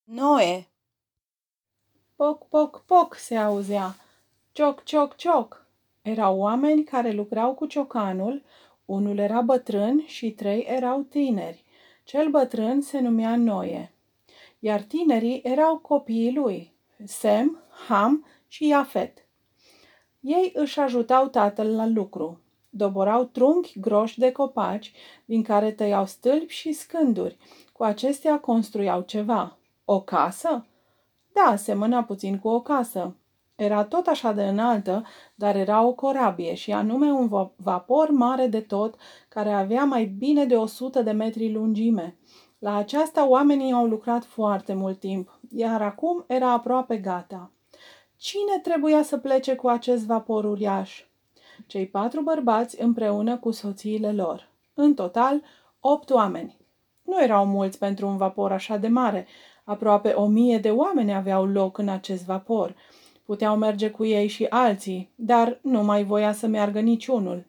Noe. Poc, poc, poc se auzea. Cioc, cioc, cioc. Erau oameni care lucrau cu ciocanul, unul era bătrân și 3 erau tineri. Cel bătrân se numea Noe, iar tinerii erau copiii lui, Sem, Ham și Iafet. Ei își ajutau tatăl la lucru. Doborau trunchi groși de copaci, din care tăiau stâlpi și scânduri. Cu acestea construiau ceva. O casă? Da, semăna puțin cu o casă. Era tot așa de înaltă, dar era o corabie și anume un vapor mare de tot, care avea mai bine de 100 de metri lungime. La aceasta oamenii au lucrat foarte mult timp, iar acum era aproape gata. Cine trebuia să plece cu acest vapor uriaș? Cei 4 bărbați împreună cu soțiile lor. În total, 8 oameni. Nu erau mulți pentru un vapor așa de mare. Aproape 1000 de oameni aveau loc în acest vapor. Puteau merge cu ei și alții, dar nu mai voia să meargă niciunul.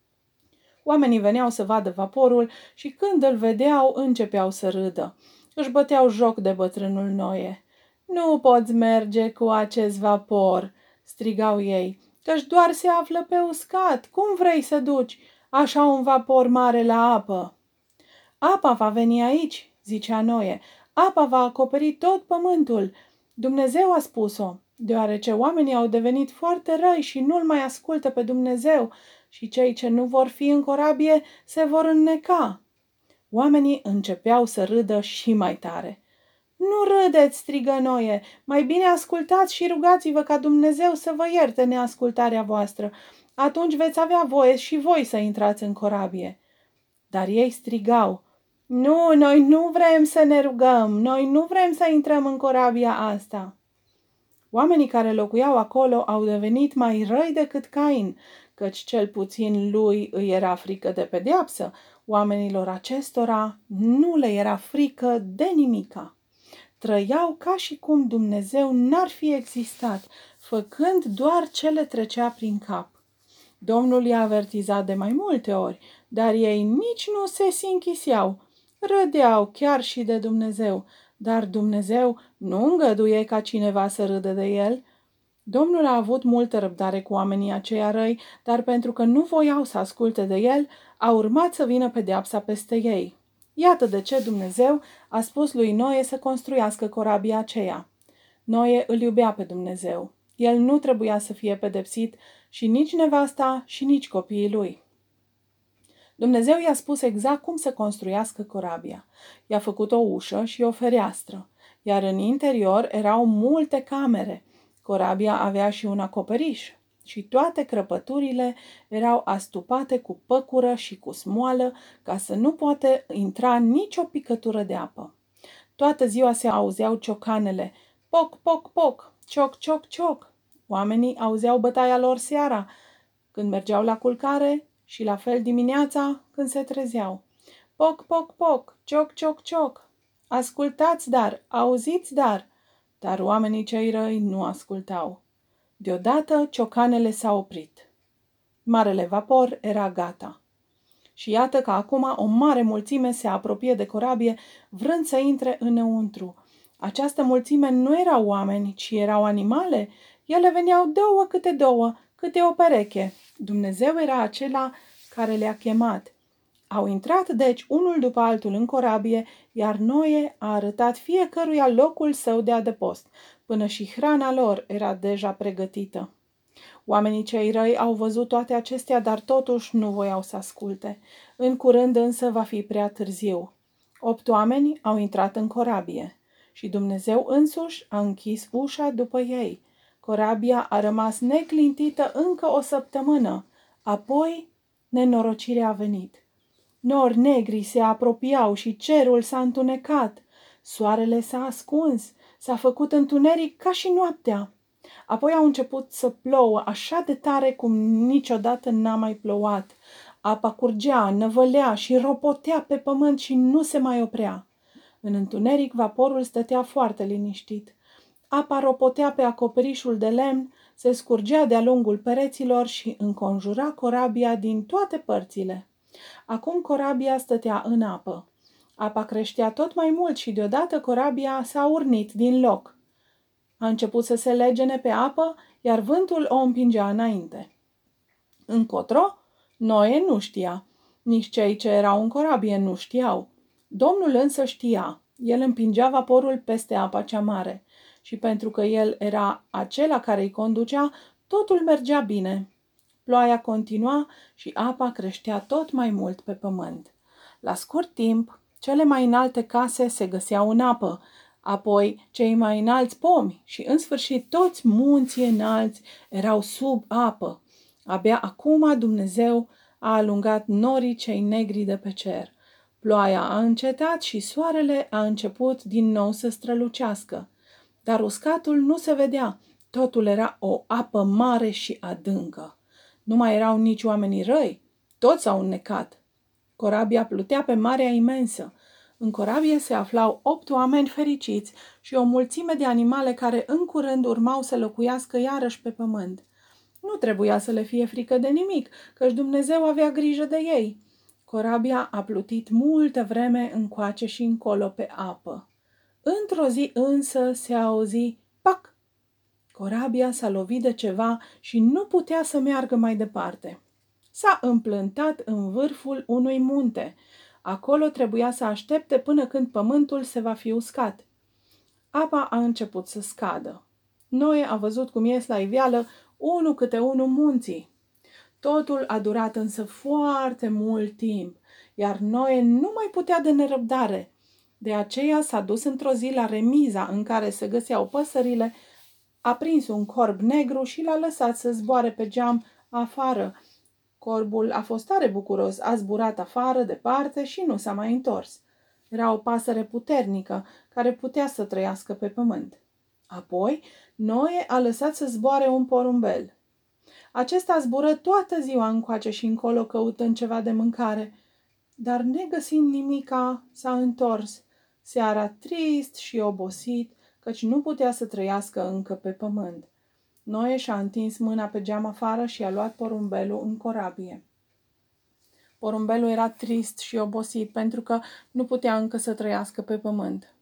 Oamenii veneau să vadă vaporul și când îl vedeau, începeau să râdă. Își băteau joc de bătrânul Noe. Nu poți merge cu acest vapor, strigau ei, căci doar se află pe uscat. Cum vrei să duci așa un vapor mare la apă? Apa va veni aici, zicea Noe. Apa va acoperi tot pământul. Dumnezeu a spus-o, deoarece oamenii au devenit foarte răi și nu-l mai ascultă pe Dumnezeu și cei ce nu vor fi în corabie se vor înneca. Oamenii începeau să râdă și mai tare. Nu râdeți, strigă Noe, mai bine ascultați și rugați-vă ca Dumnezeu să vă ierte neascultarea voastră. Atunci veți avea voie și voi să intrați în corabie. Dar ei strigau, nu, noi nu vrem să ne rugăm, noi nu vrem să intrăm în corabia asta. Oamenii care locuiau acolo au devenit mai răi decât Cain, căci cel puțin lui îi era frică de pedeapsă. Oamenilor acestora nu le era frică de nimica. Trăiau ca și cum Dumnezeu n-ar fi existat, făcând doar ce le trecea prin cap. Domnul i-a avertizat de mai multe ori, dar ei nici nu se sinchiseau. Râdeau chiar și de Dumnezeu, dar Dumnezeu nu îngăduie ca cineva să râdă de el. Domnul a avut multă răbdare cu oamenii aceia răi, dar pentru că nu voiau să asculte de el, a urmat să vină pedeapsa peste ei. Iată de ce Dumnezeu a spus lui Noe să construiască corabia aceea. Noe îl iubea pe Dumnezeu. El nu trebuia să fie pedepsit și nici nevasta și nici copiii lui. Dumnezeu i-a spus exact cum să construiască corabia. I-a făcut o ușă și o fereastră, iar în interior erau multe camere. Corabia avea și un acoperiș și toate crăpăturile erau astupate cu păcură și cu smoală ca să nu poate intra nicio picătură de apă. Toată ziua se auzeau ciocanele, poc, poc, poc, cioc, cioc, cioc. Oamenii auzeau bătaia lor seara, când mergeau la culcare și la fel dimineața când se trezeau. Poc, poc, poc, cioc, cioc, cioc. Ascultați dar, auziți dar oamenii cei răi nu ascultau. Deodată ciocanele s-au oprit. Marele vapor era gata. Și iată că acum o mare mulțime se apropie de corabie, vrând să intre înăuntru. Această mulțime nu erau oameni, ci erau animale. Ele veneau două, câte o pereche. Dumnezeu era acela care le-a chemat. Au intrat, deci, unul după altul în corabie, iar Noe a arătat fiecăruia locul său de adăpost, până și hrana lor era deja pregătită. Oamenii cei răi au văzut toate acestea, dar totuși nu voiau să asculte. În curând însă va fi prea târziu. 8 oameni au intrat în corabie și Dumnezeu însuși a închis ușa după ei. Corabia a rămas neclintită încă o săptămână. Apoi, nenorocirea a venit. Nori negri se apropiau și cerul s-a întunecat. Soarele s-a ascuns, s-a făcut întuneric ca și noaptea. Apoi au început să plouă așa de tare cum niciodată n-a mai plouat. Apa curgea, năvălea și ropotea pe pământ și nu se mai oprea. În întuneric, vaporul stătea foarte liniștit. Apa ropotea pe acoperișul de lemn, se scurgea de-a lungul pereților și înconjura corabia din toate părțile. Acum corabia stătea în apă. Apa creștea tot mai mult și deodată corabia s-a urnit din loc. A început să se legene pe apă, iar vântul o împingea înainte. Încotro? Noe nu știa. Nici cei ce erau în corabie nu știau. Domnul însă știa. El împingea vaporul peste apa cea mare. Și pentru că el era acela care îi conducea, totul mergea bine. Ploaia continua și apa creștea tot mai mult pe pământ. La scurt timp, cele mai înalte case se găseau în apă, apoi cei mai înalți pomi și, în sfârșit, toți munții înalți erau sub apă. Abia acum Dumnezeu a alungat norii cei negri de pe cer. Ploaia a încetat și soarele a început din nou să strălucească. Dar uscatul nu se vedea, totul era o apă mare și adâncă. Nu mai erau nici oamenii răi, toți s-au înnecat. Corabia plutea pe marea imensă. În corabie se aflau 8 oameni fericiți și o mulțime de animale care în curând urmau să locuiască iarăși pe pământ. Nu trebuia să le fie frică de nimic, căci Dumnezeu avea grijă de ei. Corabia a plutit multă vreme încoace și încolo pe apă. Într-o zi însă se auzi pac! Corabia s-a lovit de ceva și nu putea să meargă mai departe. S-a împlântat în vârful unui munte. Acolo trebuia să aștepte până când pământul se va fi uscat. Apa a început să scadă. Noe a văzut cum ies la iveală unul câte unul munții. Totul a durat însă foarte mult timp, iar Noe nu mai putea de nerăbdare. De aceea s-a dus într-o zi la remiza în care se găseau păsările, a prins un corb negru și l-a lăsat să zboare pe geam afară. Corbul a fost tare bucuros, a zburat afară, departe și nu s-a mai întors. Era o pasăre puternică, care putea să trăiască pe pământ. Apoi, Noe a lăsat să zboare un porumbel. Acesta zbură toată ziua încoace și încolo căutând ceva de mâncare, dar negăsind nimica, s-a întors, seara trist și obosit, căci nu putea să trăiască încă pe pământ. Noe și-a întins mâna pe geam afară și a luat porumbelul în corabie. Porumbelul era trist și obosit pentru că nu putea încă să trăiască pe pământ.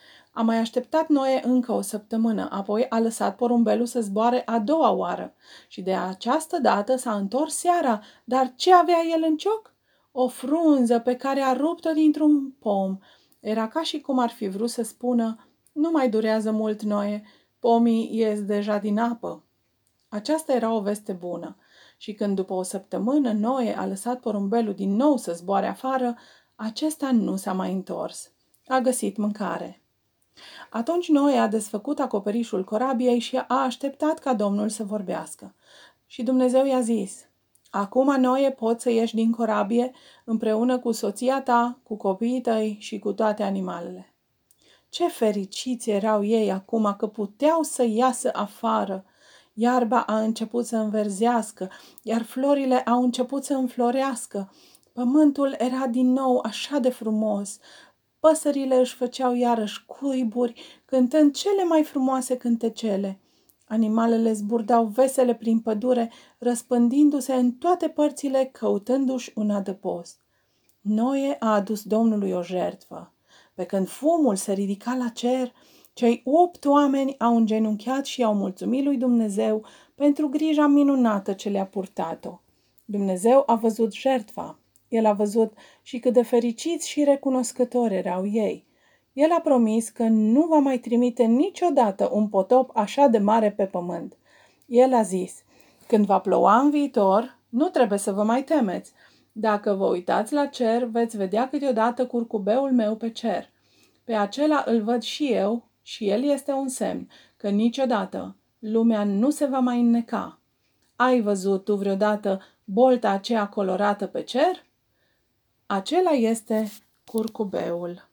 A mai așteptat Noe încă o săptămână, apoi a lăsat porumbelul să zboare a doua oară și de această dată s-a întors seara, dar ce avea el în cioc? O frunză pe care a rupt-o dintr-un pom. Era ca și cum ar fi vrut să spună: nu mai durează mult, Noe, pomii ies deja din apă. Aceasta era o veste bună și când după o săptămână Noe a lăsat porumbelul din nou să zboare afară, acesta nu s-a mai întors. A găsit mâncare. Atunci Noe a desfăcut acoperișul corabiei și a așteptat ca Domnul să vorbească. Și Dumnezeu i-a zis: acum, Noe, poți să ieși din corabie împreună cu soția ta, cu copiii tăi și cu toate animalele. Ce fericiți erau ei acum că puteau să iasă afară! Iarba a început să înverzească, iar florile au început să înflorească. Pământul era din nou așa de frumos. Păsările își făceau iarăși cuiburi, cântând cele mai frumoase cântecele. Animalele zburdau vesele prin pădure, răspândindu-se în toate părțile, căutându-și un adăpost. Noe a adus Domnului o jertfă. Pe când fumul se ridica la cer, cei 8 oameni au îngenunchiat și i-au mulțumit lui Dumnezeu pentru grija minunată ce le-a purtat-o. Dumnezeu a văzut jertfa. El a văzut și cât de fericiți și recunoscători erau ei. El a promis că nu va mai trimite niciodată un potop așa de mare pe pământ. El a zis: când va ploua în viitor, nu trebuie să vă mai temeți. Dacă vă uitați la cer, veți vedea câteodată curcubeul meu pe cer. Pe acela îl văd și eu și el este un semn că niciodată lumea nu se va mai înneca. Ai văzut tu vreodată bolta aceea colorată pe cer? Acela este curcubeul.